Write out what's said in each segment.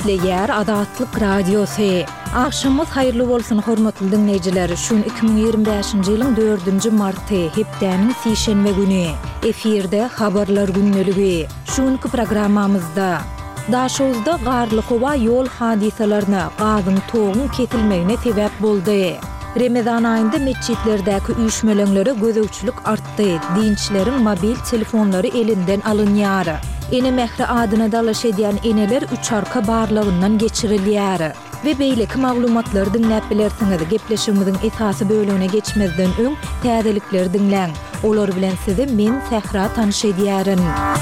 Ýer Adatlyk Radiosu. Akşamyz haýyrly bolsun hormatly dinleýijiler. Şun 2025-nji ýylyň 4-nji marty, hepdeniň sişenme güni. Efirde habarlar günneligi. Şunky programmamyzda daşyňyzda garly howa ýol hadisalaryna, gazyň toğuň ketilmegine sebäp boldy. Ramazan aýynda meçhitlerdäki üýşmeleňlere gözegçilik artdy. Dinçleriň mobil telefonlary elinden alynýar. Ene mehri adyna dalaş edýän eneler üç arka barlygyndan geçirilýär. Ve beýleki maglumatlary dinläp bilersiňiz. Gepleşigimiziň esasy bölügine geçmezden öň täzelikleri dinläň. Olar bilen sizi men Sehra tanyş edýärin.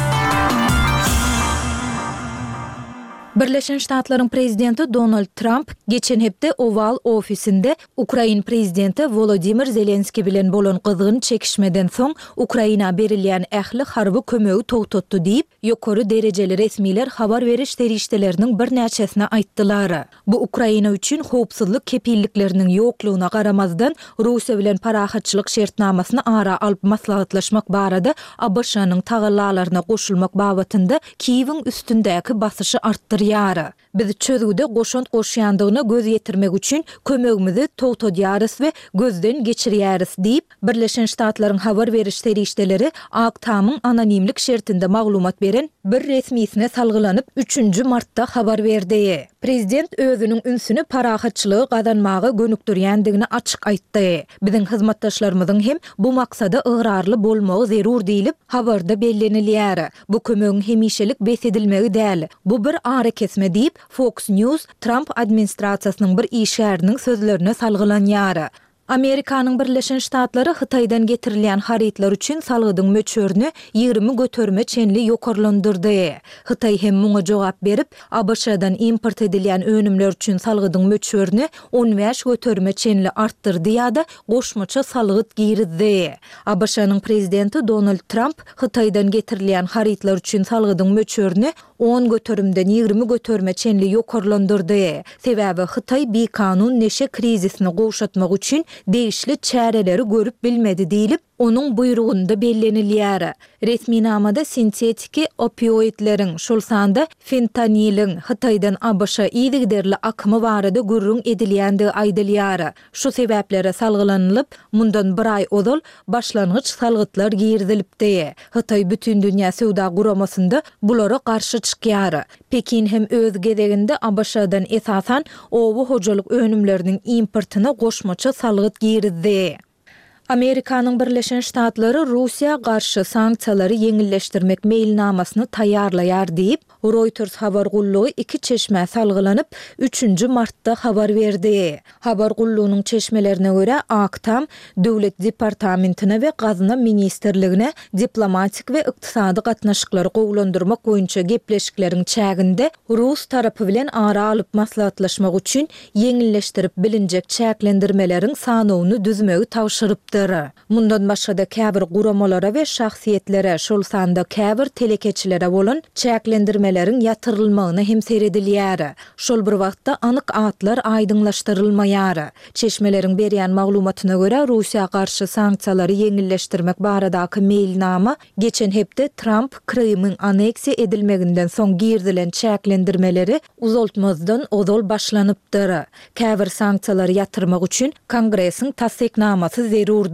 Birleşen Ştatlaryň prezidenti Donald Trump geçen hepde Oval ofisinde Ukraina prezidenti Volodymyr Zelenski bilen bolan gyzgyn çekişmeden soň Ukraina berilýän ähli harby kömegi togtatdy diýip ýokary derejeli resmiler habar beriş derişdeleriniň bir näçesine aýtdylar. Bu Ukraina üçin howpsuzlyk kepillikleriniň ýoklugyna garamazdan Russiýa bilen parahatçylyk şertnamasyny ara alyp maslahatlaşmak barada ABŞ-nyň tagallalaryna goşulmak babatynda Kiýewiň üstündäki basyşy artdyr. Biz çözgüde goşant goşýandygyna göz ýetirmek üçin kömegimizi togtadýarys we gözden geçirýäris diýip Birleşen Ştatlaryň habar beriş derişdeleri Aktamyň anonimlik şertinde maglumat beren bir resmiýetine salgylanyp 3-nji martda habar berdi. Prezident özüniň ünsüni parahatçylygy gazanmagy gönükdirýändigini açyk aýtdy. Biziň hyzmatdaşlarymyzyň hem bu maksada ıgrarly bolmagy zerur diýilip habarda bellenilýär. Bu kömegiň hemişelik besedilmegi däl. Bu bir ara kesme diýip Fox News Trump administrasiýasynyň bir işgäriniň sözlerine salgılanýar. Amerikanyň Birleşen Ştatlary Hytaýdan getirilýän haritlar üçin salgydyň möçörüni 20 götörme çenli ýokarlandyrdy. Hytaý hem muňa jogap berip, ABŞ-dan import edilýän önümler üçin salgydyň möçörüni 15 götörme çenli artdyrdy ýa-da goşmaça salgyt girizdi. ABŞ-nyň prezidenti Donald Trump Hytaýdan getirilýän haritlar üçin salgydyň möçörüni 10 götörümden 20 götörme çenli ýokarlandyrdy. Sebäbi Hytaý bekanun neşe krizisini goşatmak üçin değişli çäreleri görüp bilmedi diýilip onun buyrugunda bellenilýär. Resminamada sintetiki opioidleriň, şol sanda fentanilin Hytaýdan ABŞ-a ýygyderli akymy barada gürrüň edilýändigi aýdylýar. Şu sebäplere salgylanylyp, mundan bir ay ozal başlangyç salgytlar girdilipdi. Hytaý bütün dünýä sowda guramasynda bulara garşy çykýar. Pekin hem öz gezeginde ABC-dan esasan owu hojalyk önümleriniň importyna goşmaça salgyt girizdi. Amerikanyň Birleşen Ştatlary Russiýa garşy sanksiýalary ýeňilleşdirmek meýilnamasyny taýýarlaýar diýip Reuters habar gullugy 2 çeşme salgylanyp 3-nji martda habar berdi. Habar gullugynyň çeşmelerine görä Aktam Döwlet Departamentine we Gazna Ministerligine diplomatik we ykdysady gatnaşyklary gowlandyrmak boýunça gepleşikleriň çäginde Rus tarapy bilen ara alyp maslahatlaşmak üçin ýeňilleşdirip bilinjek çäklendirmeleriň sanawyny düzmegi tawşyrypdy. Mundan başga käbir guramalara we şahsiýetlere, şol sanda käbir telekeçilere bolan çäklendirmeleriň ýatyrylmagyna hem seredilýär. Şol bir wagtda anyk atlar aýdyňlaşdyrylmaýar. Çeşmeleriň berýän maglumatyna görä Russiýa garşy sanksiýalary ýeňilleşdirmek baradaky meýilnama geçen hepde Trump Krymyň aneksiýa edilmeginden soň girdilen çäklendirmeleri uzaltmazdan ozal başlanypdyr. Käbir sanksiýalary ýatyrmak üçin Kongresiň tasdiknamasy zerur.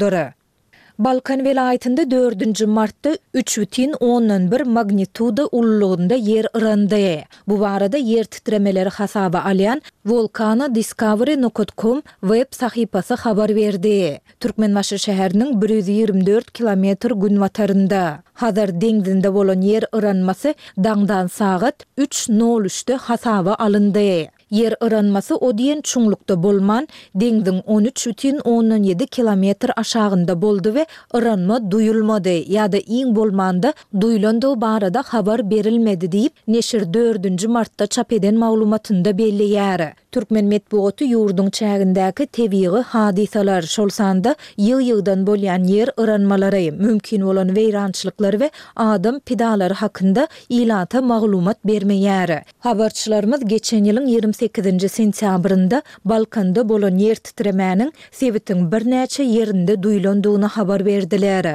Balkan vilayetinde 4-nji martda 3,1 magnituda ullugunda yer ırandy. Bu barada yer titremeleri hasaba alýan volcano.discovery.com web sahypasy habar berdi. Türkmenbaşy şäheriniň 124 kilometr gün watarynda. Hazır deňizinde bolan yer ıranmasy daňdan sagat 3:03'de hasaba alındy. Yer ıranmasy o diýen çuňlukda bolman deňiziň 13,7 kilometr aşagynda boldy we ıranma duýulmady ýa-da iň bolmanda duýulandygy barada habar berilmedi diýip neşir 4-nji martda çap eden maglumatynda belliýär. Türkmen medeniýeti ýurdun çägindäki tebii hadisalar şol sanda ýyl-ýyldan bolýan yer ıranmalary, mümkin bolan weýrançylyklar we adam pidalary hakynda ilata maglumat bermeýär. Habarçylarymyz geçen ýylyň 28-nji sentýabrynda Balkanda bolan yer titremäniň sebätiň bir näçe ýerinde duýulandygyny habar berdiler.